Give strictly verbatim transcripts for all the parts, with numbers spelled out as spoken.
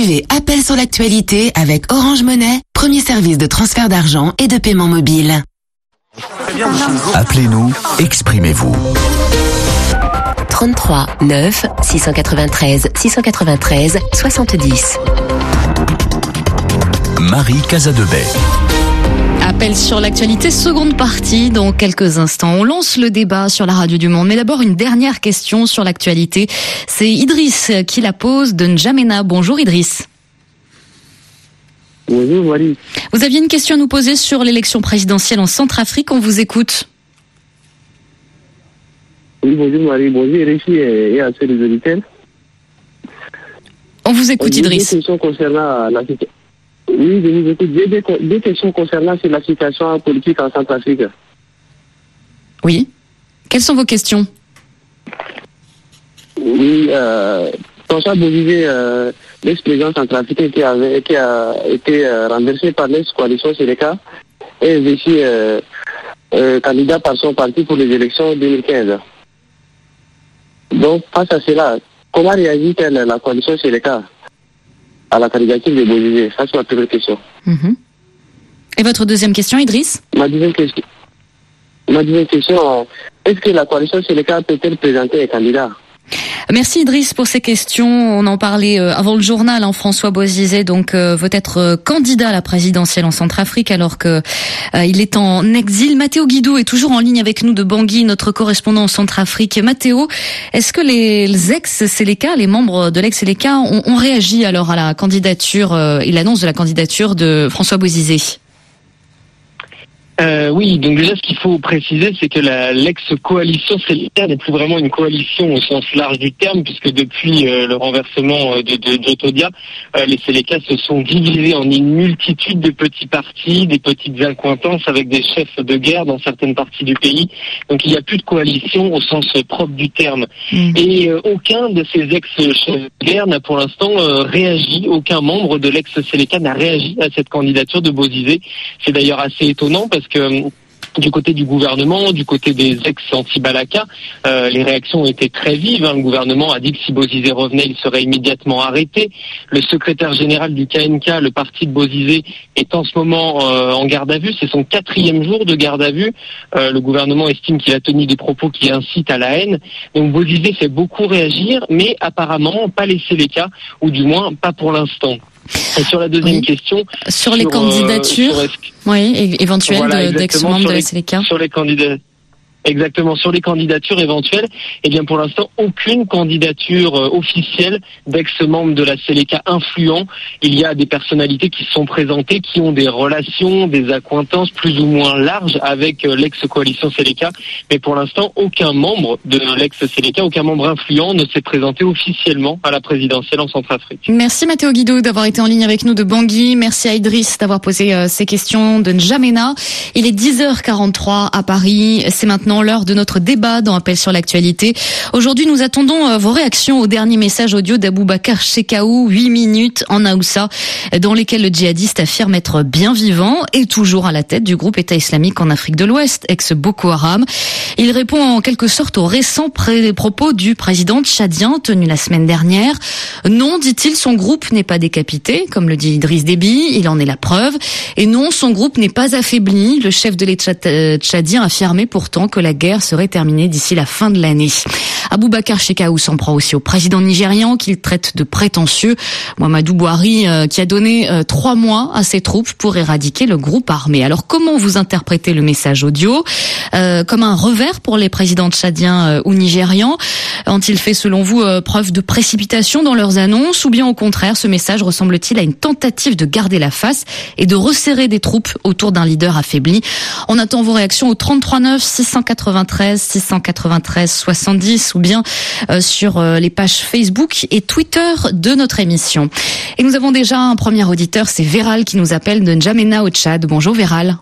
Suivez Appel sur l'actualité avec Orange Money, premier service de transfert d'argent et de paiement mobile. Appelez-nous, exprimez-vous. trente-trois neuf six cent quatre-vingt-treize six cent quatre-vingt-treize soixante-dix. Marie Casadebay. Appel sur l'actualité, seconde partie dans quelques instants. On lance le débat sur la radio du Monde. Mais d'abord, une dernière question sur l'actualité. C'est Idriss qui la pose de N'Djamena. Bonjour Idriss. Bonjour Marie. Vous aviez une question à nous poser sur l'élection présidentielle en Centrafrique. On vous écoute. Oui, bonjour Marie. Bonjour Réchi et à ceux des auditeurs. On vous écoute Idriss. Deux questions concernant la situation. Oui, je vous écoute. J'ai deux, deux questions concernant la situation politique en Centrafrique. Oui. Quelles sont vos questions? Oui, euh, François Bozizé, euh, l'ex-président centrafricain qui, avait, qui a été euh, renversé par l'ex-coalition Séléka et aussi euh, euh, candidat par son parti pour les élections deux mille quinze. Donc, face à cela, comment réagit-elle la coalition Séléka à la candidature de Bozizé? Ça, c'est ma première question. Mmh. Et votre deuxième question, Idriss? Ma deuxième question, ma deuxième question, est-ce que la coalition Séléka peut-elle présenter un candidat? Merci Idriss pour ces questions. On en parlait avant le journal. Hein. François Bozizé donc euh, veut être euh, candidat à la présidentielle en Centrafrique alors que euh, il est en exil. Mathéo Guidou est toujours en ligne avec nous de Bangui, notre correspondant en Centrafrique. Mathéo, est-ce que les, les ex-Séléka, les membres de l'ex-Séléka ont, ont réagi alors à la candidature euh, et l'annonce de la candidature de François Bozizé? Euh, oui, donc déjà ce qu'il faut préciser, c'est que la, l'ex-coalition Séléka n'est plus vraiment une coalition au sens large du terme, puisque depuis euh, le renversement de, de, de Jotodia, euh, les Séléka se sont divisés en une multitude de petits partis, des petites accointances avec des chefs de guerre dans certaines parties du pays. Donc il n'y a plus de coalition au sens propre du terme. Mmh. Et euh, aucun de ces ex-chefs de guerre n'a pour l'instant euh, réagi, aucun membre de l'ex-Séléka n'a réagi à cette candidature de Bozizé. C'est d'ailleurs assez étonnant parce que du côté du gouvernement, du côté des ex-anti-Balaka, euh, les réactions ont été très vives. Hein. Le gouvernement a dit que si Bozizé revenait, il serait immédiatement arrêté. Le secrétaire général du K N K, le parti de Bozizé, est en ce moment euh, en garde à vue. C'est son quatrième jour de garde à vue. Euh, le gouvernement estime qu'il a tenu des propos qui incitent à la haine. Donc Bozizé fait beaucoup réagir, mais apparemment pas les Séléka, ou du moins pas pour l'instant. Et sur la deuxième oui. question, sur les sur, candidatures, euh, sur oui, éventuelles voilà, de, d'ex-membres de la Séléka. Sur les candidats. Exactement, sur les candidatures éventuelles, eh bien pour l'instant aucune candidature euh, officielle d'ex-membres de la Séléka influents. Il y a des personnalités qui se sont présentées, qui ont des relations, des accointances plus ou moins larges avec euh, l'ex-coalition Séléka, mais pour l'instant aucun membre de l'ex-Séléka, aucun membre influent ne s'est présenté officiellement à la présidentielle en Centrafrique. Merci Mathéo Guidou d'avoir été en ligne avec nous de Bangui. Merci à Idriss d'avoir posé euh, ces questions de N'Djamena. Il est dix heures quarante-trois à Paris. C'est maintenant l'heure de notre débat dans Appel sur l'actualité. Aujourd'hui, nous attendons vos réactions au dernier message audio d'Aboubacar Shekau, huit minutes en Haoussa, dans lesquels le djihadiste affirme être bien vivant et toujours à la tête du groupe État islamique en Afrique de l'Ouest, ex-Boko Haram. Il répond en quelque sorte aux récents pré- propos du président tchadien tenu la semaine dernière. Non, dit-il, son groupe n'est pas décapité, comme le dit Idriss Déby, il en est la preuve. Et non, son groupe n'est pas affaibli. Le chef de l'État tchadien affirmait pourtant que la guerre serait terminée d'ici la fin de l'année. Aboubacar Shekau s'en prend aussi au président nigérian qu'il traite de prétentieux. Mouhamadou Bouhari euh, qui a donné euh, trois mois à ses troupes pour éradiquer le groupe armé. Alors comment vous interprétez le message audio euh, comme un revers pour les présidents tchadiens euh, ou nigérians? Ont-ils fait selon vous euh, preuve de précipitation dans leurs annonces ou bien au contraire ce message ressemble-t-il à une tentative de garder la face et de resserrer des troupes autour d'un leader affaibli? On attend vos réactions au trente-trois neuf six cent quatre-vingt-treize six cent quatre-vingt-treize soixante-dix ou bien euh, sur euh, les pages Facebook et Twitter de notre émission. Et nous avons déjà un premier auditeur, c'est Véral qui nous appelle de N'Djamena au Tchad. Bonjour Véral.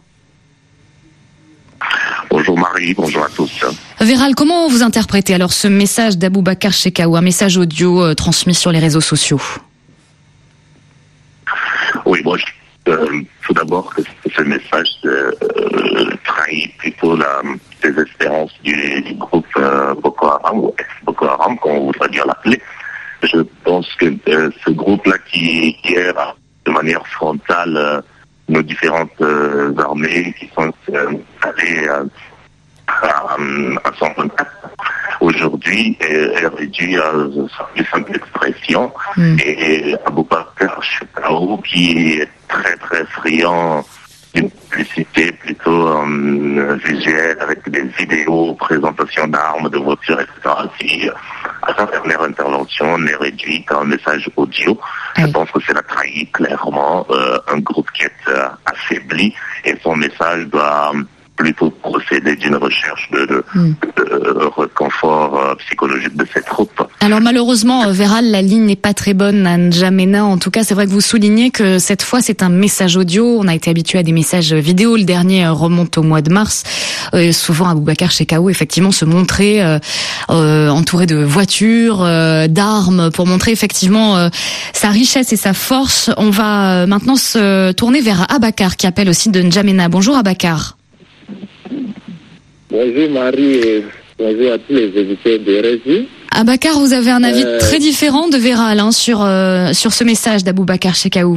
Bonjour Marie, bonjour à tous. Véral, comment vous interprétez alors ce message d'Aboubacar Shekau, un message audio euh, transmis sur les réseaux sociaux? Oui, moi, je, euh, tout d'abord, ce message euh, trahit plutôt la, les espérances du, du groupe euh, Boko Haram, ou ex-Boko Haram, comme on voudrait bien l'appeler. Je pense que euh, ce groupe-là qui hier de manière frontale euh, nos différentes euh, armées qui sont euh, allées euh, à, à son contact aujourd'hui est, est réduit à sa plus simple expression. Mm. Et Aboubacar Chekao, qui est très très friand d'une publicité plutôt euh, visuelle avec des vidéos, présentation d'armes, de voitures, et cetera. Si euh, à sa dernière intervention n'est réduite à un message audio, oui. Je pense que c'est la trahi clairement euh, un groupe qui est euh, affaibli et son message doit plutôt procéder d'une recherche de, de, mm. de reconfort euh, psychologique de ces troupes. Alors malheureusement, euh, Véral, la ligne n'est pas très bonne à N'Djamena. En tout cas, c'est vrai que vous soulignez que cette fois, c'est un message audio. On a été habitué à des messages vidéo. Le dernier euh, remonte au mois de mars. Euh, souvent, Aboubacar Chekao, effectivement, se montrait euh, euh, entouré de voitures, euh, d'armes, pour montrer effectivement euh, sa richesse et sa force. On va euh, maintenant se tourner vers Abakar, qui appelle aussi de N'Djamena. Bonjour Abakar. Bonjour Marie et bonjour à tous les éditeurs de Régie. Abakar, vous avez un avis euh... très différent de Véral hein, sur, euh, sur ce message d'Aboubacar Chekao.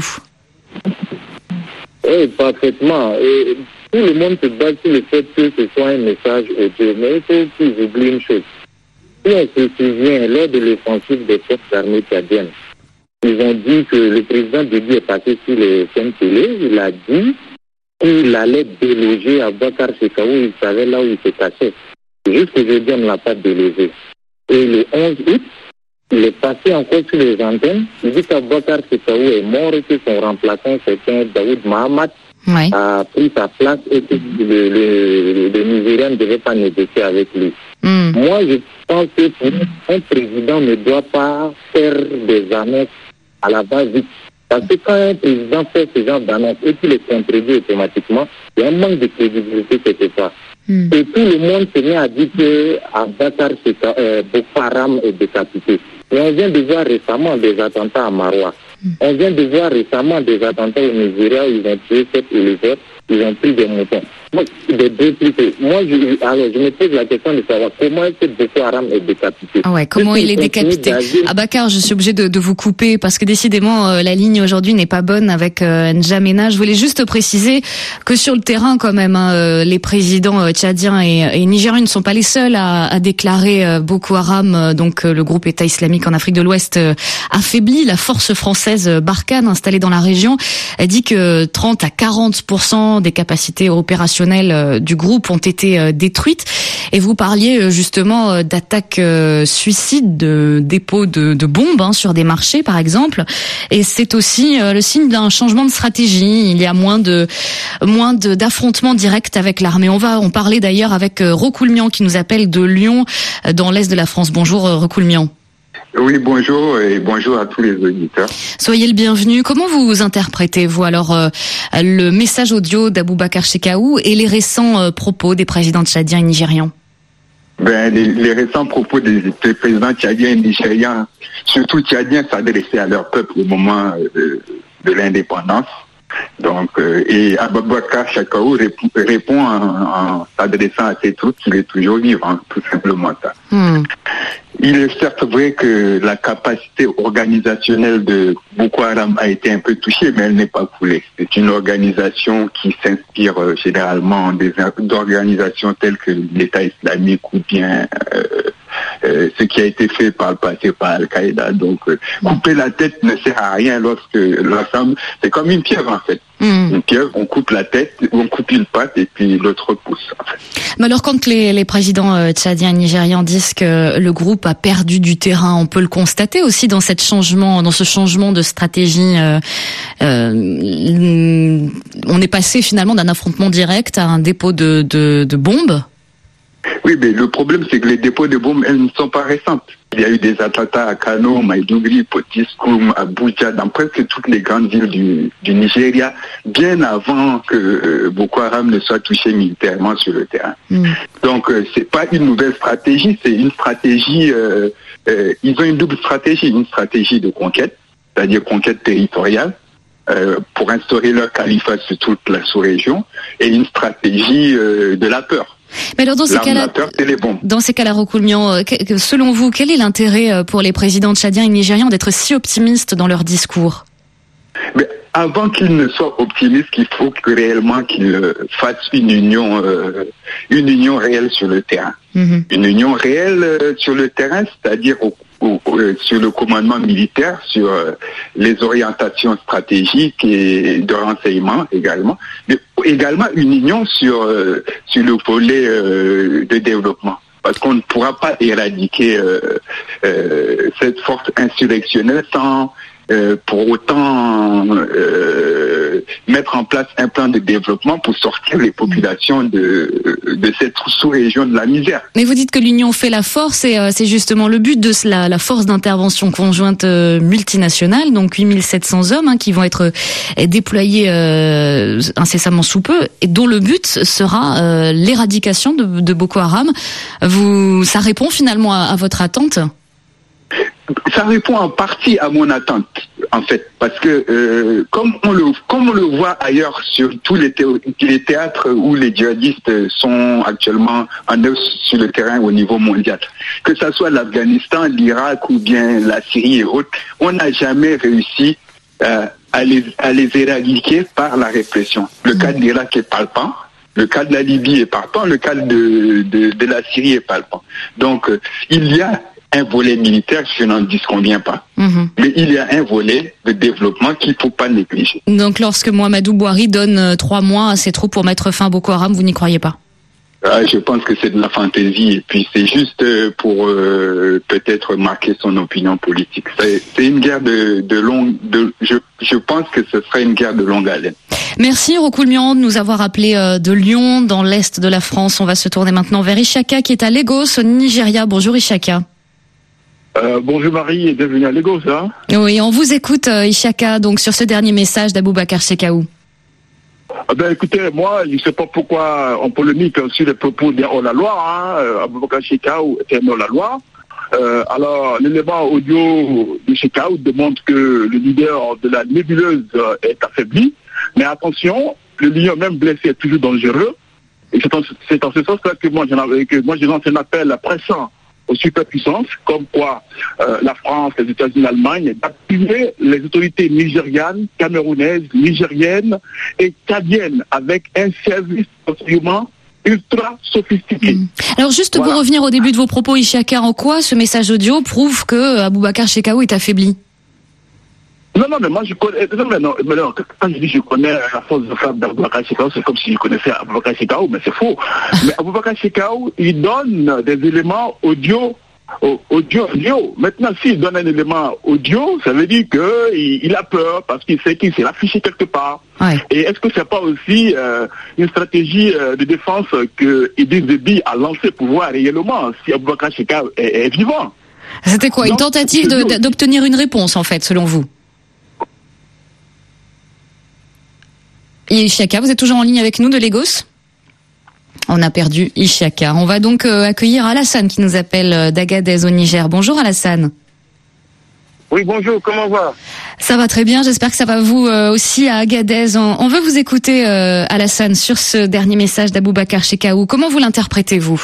Oui, parfaitement. Et tout le monde se base sur le fait que ce soit un message audio. Mais il faut qu'ils oublient une chose. Si on se souvient, lors de l'offensive des forces armées tchadiennes, ils ont dit que le président Déby est passé sur les chaînes télé. Il a dit qu'il allait déloger Aboubacar Chekao, il savait là où il se cachait. Jusqu'aujourd'hui, on ne l'a pas délogé. Et le onze août, il est passé encore sur les antennes. Il dit qu'Aboubacar Chekao est mort et que son remplaçant, certain Daoud Mahamat, oui. a pris sa place et que le, le, le Nigérien ne devait pas négocier avec lui. Mm. Moi, je pense que un président ne doit pas faire des annonces à la base vite. Parce que quand un président fait ce genre d'annonce et qu'il est contredit automatiquement, il y a un manque de crédibilité quelque part. Mm. Et tout le monde se met à dire que Aboubacar Chekao, euh, Boko Haram est décapité. Et on vient de voir récemment des attentats à Maroua. Mm. On vient de voir récemment des attentats au Nigeria où ils ont tué sept éleveurs, ils ont pris des moutons. Moi, des députés. Moi, je, alors, je me pose la question de savoir comment est-ce que Boko Haram est décapité. Ah ouais, comment il est décapité. Abakar, je suis obligé de, de vous couper parce que décidément, euh, la ligne aujourd'hui n'est pas bonne avec euh, N'Djamena. Je voulais juste préciser que sur le terrain, quand même, hein, euh, les présidents euh, tchadiens et, et nigériens ne sont pas les seuls à, à déclarer euh, Boko Haram, euh, donc euh, le groupe État islamique en Afrique de l'Ouest, euh, affaibli. La force française euh, Barkhane, installée dans la région, a dit que trente à quarante pour cent des capacités opérationnelles du groupe ont été détruites. Et vous parliez justement d'attaques suicides, de dépôts de, de bombes hein, sur des marchés par exemple. Et c'est aussi le signe d'un changement de stratégie. Il y a moins de moins de, d'affrontements directs avec l'armée. On va en parler d'ailleurs avec Recoulmian qui nous appelle de Lyon dans l'est de la France. Bonjour Recoulmian. Oui, bonjour et bonjour à tous les auditeurs. Soyez le bienvenu. Comment vous interprétez, vous, alors, euh, le message audio d'Aboubacar Chekao et les récents euh, propos des présidents tchadiens et nigérians? Ben, les, les récents propos des, des présidents tchadiens et nigérians, surtout tchadiens, s'adressaient à leur peuple au moment euh, de l'indépendance. Donc, euh, et Aboubacar Chekao répond, répond en, en s'adressant à ses troupes qu'il est toujours vivant, tout simplement ça. Hmm. Il est certes vrai que la capacité organisationnelle de Boko Haram a été un peu touchée, mais elle n'est pas coulée. C'est une organisation qui s'inspire euh, généralement des, d'organisations telles que l'État islamique ou bien euh, euh, ce qui a été fait par le passé par Al-Qaïda. Donc, euh, couper la tête ne sert à rien lorsque l'ensemble, c'est comme une pierre en fait. Mmh. Une pierre, on coupe la tête, on coupe une patte et puis l'autre repousse. En fait. Mais alors quand les, les présidents euh, tchadiens et nigérians disent que le groupe a perdu du terrain, on peut le constater aussi dans cette changement, dans ce changement de stratégie. Euh, euh, on est passé finalement d'un affrontement direct à un dépôt de, de, de bombes. Oui, mais le problème, c'est que les dépôts de bombes, elles ne sont pas récentes. Il y a eu des attentats à Kano, Maïdougri, Potiskum, Abuja, dans presque toutes les grandes villes du, du Nigeria, bien avant que euh, Boko Haram ne soit touché militairement sur le terrain. Mm. Donc, euh, c'est pas une nouvelle stratégie, c'est une stratégie, euh, euh, ils ont une double stratégie, une stratégie de conquête, c'est-à-dire conquête territoriale, euh, pour instaurer leur califat sur toute la sous-région, et une stratégie euh, de la peur. Mais alors dans ces cas-là, c'est les bombes. Dans ces cas-là, Rokoulmian, selon vous, quel est l'intérêt pour les présidents tchadiens et nigérians d'être si optimistes dans leur discours? Mais avant qu'ils ne soient optimistes, il faut que réellement qu'ils fassent une union, euh, une union réelle sur le terrain. Mm-hmm. Une union réelle euh, sur le terrain, c'est-à-dire au, au, euh, sur le commandement militaire, sur euh, les orientations stratégiques et de renseignement également, mais également une union sur euh, sur le volet euh, de développement. Parce qu'on ne pourra pas éradiquer euh, euh, cette force insurrectionnelle sans Euh, pour autant euh, mettre en place un plan de développement pour sortir les populations de, de cette sous-région de la misère. Mais vous dites que l'union fait la force et euh, c'est justement le but de cela, la force d'intervention conjointe euh, multinationale, donc huit mille sept cents hommes hein, qui vont être euh, déployés euh, incessamment sous peu et dont le but sera euh, l'éradication de, de Boko Haram. Vous, ça répond finalement à, à votre attente ? Ça répond en partie à mon attente, en fait, parce que euh, comme on le comme on le voit ailleurs sur tous les, thé- les théâtres où les djihadistes sont actuellement en œuvre sur le terrain au niveau mondial, que ça soit l'Afghanistan, l'Irak ou bien la Syrie et autres, on n'a jamais réussi euh, à les à les éradiquer par la répression. Le cas de l'Irak est palpant. Le cas de la Libye est palpant. Le cas de de, de la Syrie est palpant. Donc euh, il y a un volet militaire, je n'en disconviens pas. Mmh. Mais il y a un volet de développement qu'il ne faut pas négliger. Donc lorsque Mohamedou Bouhari donne euh, trois mois à ses troupes pour mettre fin à Boko Haram, vous n'y croyez pas? euh, Je pense que c'est de la fantaisie et puis c'est juste pour euh, peut-être marquer son opinion politique. C'est, c'est une guerre de, de longue... De, je, je pense que ce serait une guerre de longue haleine. Merci Rokoulmian de nous avoir appelé euh, de Lyon, dans l'est de la France. On va se tourner maintenant vers Ishaka qui est à Lagos, au Nigeria. Bonjour Ishaka. Euh, bonjour Marie et bienvenue à Lagos. Hein. Oui, on vous écoute euh, Ishaka, donc sur ce dernier message d'Aboubacar Shekau. Ah ben écoutez, moi je ne sais pas pourquoi on polémique sur les propos d'un hors-la-loi. Hein. Aboubacar Shekau est un hors-la-loi. Euh, alors l'élément audio de Shekau démontre que le leader de la nébuleuse est affaibli. Mais attention, le lion même blessé est toujours dangereux. Et c'est en, c'est en ce sens-là que moi, j'en avais, que moi je lance un appel pressant aux superpuissances, comme quoi euh, la France, les États-Unis, l'Allemagne, d'appuyer les autorités nigérianes, camerounaises, nigériennes et tchadiennes avec un service d'enseignement ultra sophistiqué. Mmh. Alors juste voilà. Pour revenir au début de vos propos, Ishaka, en quoi ce message audio prouve que Aboubacar Shekau est affaibli? Non, non, mais moi je connais. Non, mais non, mais non, quand je dis je connais la force de frappe d'Aboubacar Shekau, c'est comme si je connaissais Aboubacar Shekau, mais c'est faux. Mais Aboubacar Shekau, il donne des éléments audio, audio, audio. Maintenant, s'il donne un élément audio, ça veut dire qu'il il a peur parce qu'il sait qu'il s'est affiché quelque part. Ouais. Et est-ce que c'est pas aussi euh, une stratégie euh, de défense que Idriss Déby a lancée pour voir réellement si Aboubacar Shekau est, est vivant? C'était quoi, une tentative de, d'obtenir une réponse, en fait, selon vous? Ishaka, vous êtes toujours en ligne avec nous de Lagos? On a perdu Ishaka. On va donc euh, accueillir Alassane qui nous appelle euh, d'Agadez au Niger. Bonjour Alassane. Oui, bonjour, comment va? Ça va très bien, j'espère que ça va vous euh, aussi à Agadez. On, on veut vous écouter euh, Alassane sur ce dernier message d'Aboubacar Shekau. Comment vous l'interprétez-vous?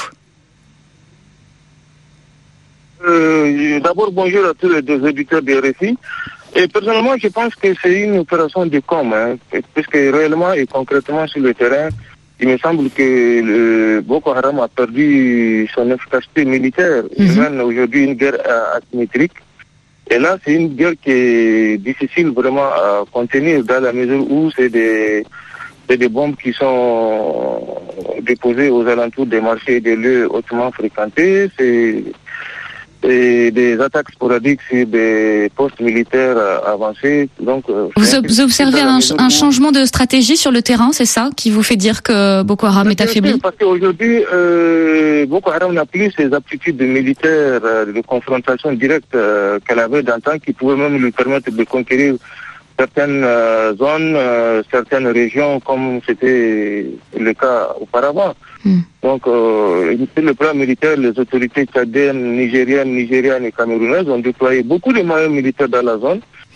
euh, D'abord, bonjour à tous les deux auditeurs de R F I. Et personnellement, je pense que c'est une opération de com, hein, puisque réellement et concrètement sur le terrain, il me semble que le Boko Haram a perdu son efficacité militaire. Mm-hmm. Il mène aujourd'hui une guerre asymétrique. Et là, c'est une guerre qui est difficile vraiment à contenir dans la mesure où c'est des, c'est des bombes qui sont déposées aux alentours des marchés et des lieux hautement fréquentés. C'est et des attaques sporadiques sur des postes militaires avancés. Donc, vous, vous observez un, un changement de stratégie sur le terrain, c'est ça, qui vous fait dire que Boko Haram est affaibli? Parce qu'aujourd'hui, euh, Boko Haram n'a plus ses aptitudes militaires euh, de confrontation directe euh, qu'elle avait d'antan, qui pouvaient même lui permettre de conquérir certaines euh, zones, euh, certaines régions, comme c'était le cas auparavant. Mm. Donc, euh, sur le plan militaire, les autorités tchadiennes, nigériennes, nigérianes et camerounaises ont déployé beaucoup de moyens militaires dans la zone.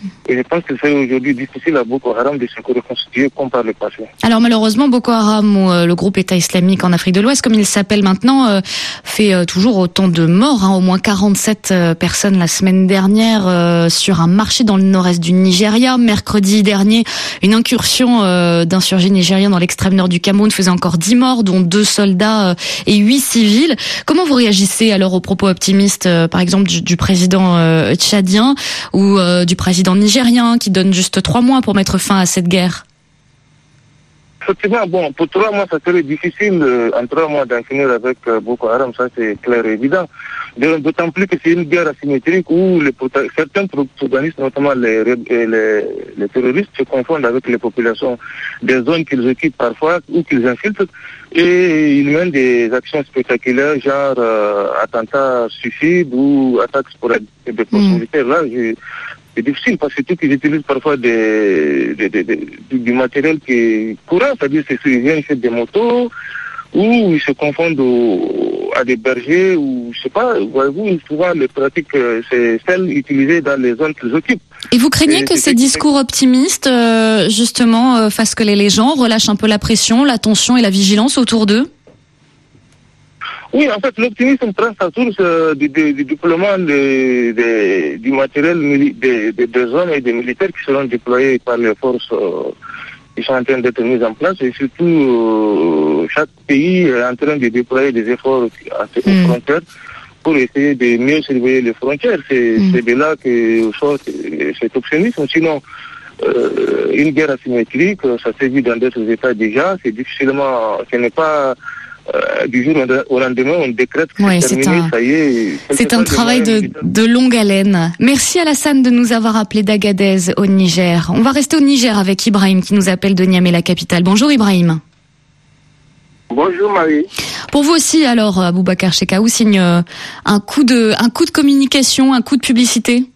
Et je pense que c'est aujourd'hui difficile à Boko Haram de se reconstituer comme par le passé. Alors malheureusement, Boko Haram, ou euh, le groupe État islamique en Afrique de l'Ouest, comme il s'appelle maintenant, euh, fait euh, toujours autant de morts. Hein, au moins quarante-sept euh, personnes la semaine dernière euh, sur un marché dans le nord-est du Nigeria. Mercredi dernier, une incursion euh, d'insurgés nigériens dans l'extrême nord du Cameroun faisait encore dix morts, dont deux soldats euh, et huit civils. Comment vous réagissez alors aux propos optimistes, euh, par exemple du, du président euh, tchadien ou euh, du président nigérien qui donne juste trois mois pour mettre fin à cette guerre? Effectivement, bon, pour trois mois, ça serait difficile euh, en trois mois d'en finir avec euh, Boko Haram, ça c'est clair et évident. D'autant plus que c'est une guerre asymétrique où les, certains protagonistes, notamment les, les, les terroristes, se confondent avec les populations des zones qu'ils occupent parfois ou qu'ils infiltrent, et ils mènent des actions spectaculaires, genre euh, attentats suicides ou attaques sporadiques de proximité. Mmh. Là, je, c'est difficile parce que tout qu'ils utilisent parfois des, des, des, des, du matériel qui est courant, c'est-à-dire qu'ils viennent faire des motos, ou ils se confondent au, à des bergers, ou je sais pas, voyez-vous, souvent les pratiques, c'est celles utilisées dans les zones qu'ils occupent. Et vous craignez Et que ces discours optimistes, euh, justement, euh, fassent que les, les gens relâchent un peu la pression, la tension et la vigilance autour d'eux? Oui, en fait, l'optimisme prend sa source euh, du, du, du déploiement de, de, du matériel mili- de, de, des hommes et des militaires qui seront déployés par les forces euh, qui sont en train d'être mises en place. Et surtout, euh, chaque pays est en train de déployer des efforts à ses mmh. frontières pour essayer de mieux surveiller les frontières. C'est, mmh. c'est de là que sort cet optimisme. Sinon, euh, une guerre asymétrique, ça s'est vu dans d'autres États déjà. C'est difficilement, ce n'est pas... Euh, du jour au lendemain, on décrète que ouais, c'est terminé, un, ça y est. C'est un travail de, de longue haleine. Merci Alassane de nous avoir appelé d'Agadez au Niger. On va rester au Niger avec Ibrahim qui nous appelle de Niamey, la capitale. Bonjour Ibrahim. Bonjour Marie. Pour vous aussi alors, Aboubacar Chekaou signe un coup de, un coup de communication, un coup de publicité?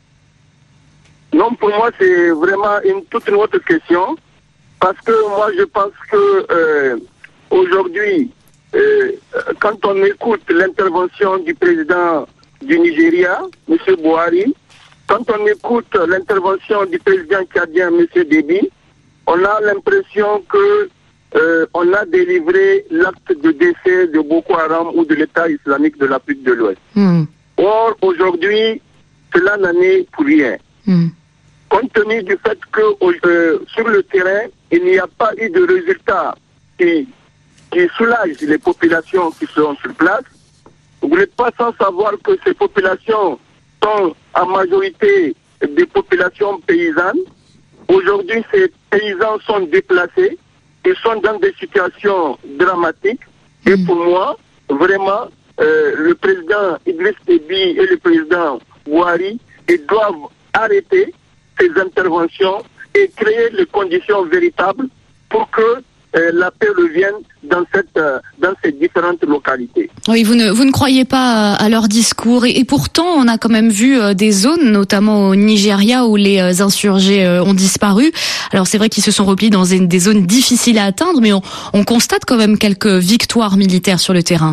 Non, pour moi c'est vraiment une toute une autre question, parce que moi je pense que euh, aujourd'hui, Euh, quand on écoute l'intervention du président du Nigeria, M. Buhari, quand on écoute l'intervention du président tchadien, M. Déby, on a l'impression que euh, on a délivré l'acte de décès de Boko Haram ou de l'État islamique de l'Afrique de l'Ouest. Mm. Or, aujourd'hui, cela n'en est pour rien. Mm. Compte tenu du fait que euh, sur le terrain, il n'y a pas eu de résultat qui qui soulage les populations qui sont sur place. Vous n'êtes pas sans savoir que ces populations sont en majorité des populations paysannes. Aujourd'hui, ces paysans sont déplacés, ils sont dans des situations dramatiques. Et pour moi, vraiment, euh, le président Idriss Déby et le président Buhari, ils doivent arrêter ces interventions et créer les conditions véritables pour que Euh, la paix revienne dans cette euh, dans ces différentes localités. Oui, vous ne vous ne croyez pas à leur discours et, et pourtant on a quand même vu euh, des zones, notamment au Nigeria, où les euh, insurgés euh, ont disparu. Alors c'est vrai qu'ils se sont repliés dans des, des zones difficiles à atteindre, mais on, on constate quand même quelques victoires militaires sur le terrain.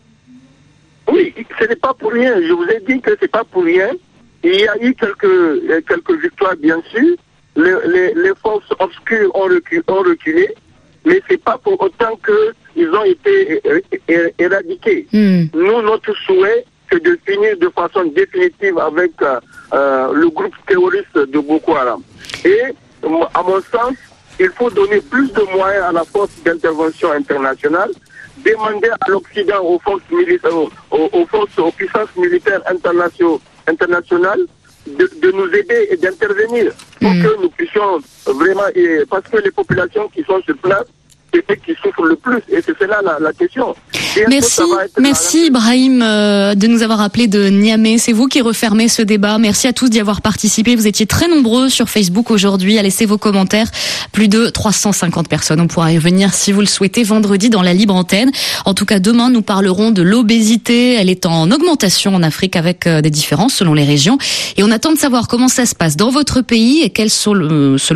Oui, ce n'est pas pour rien. Je vous ai dit que c'est pas pour rien. Il y a eu quelques quelques victoires, bien sûr. Les, les, les forces obscures ont reculé, ont reculé. Mais c'est pas pour autant qu'ils ont été éradiqués. Mm. Nous, notre souhait, c'est de finir de façon définitive avec euh, euh, le groupe terroriste de Boko Haram. Et, à mon sens, il faut donner plus de moyens à la force d'intervention internationale, demander à l'Occident, aux forces militaires, aux, aux forces, aux puissances militaires internationales, de, de nous aider et d'intervenir pour mm. que nous puissions vraiment, et, parce que les populations qui sont sur place, c'est ceux qui souffrent le plus, et c'est cela la, la question. Et merci, merci la... Ibrahim euh, de nous avoir appelé de Niamey. C'est vous qui refermez ce débat. Merci à tous d'y avoir participé. Vous étiez très nombreux sur Facebook aujourd'hui à laisser vos commentaires. Plus de trois cent cinquante personnes. On pourra y revenir si vous le souhaitez vendredi dans la libre antenne. En tout cas, demain, nous parlerons de l'obésité. Elle est en augmentation en Afrique avec euh, des différences selon les régions. Et on attend de savoir comment ça se passe dans votre pays et quelles sont, le, selon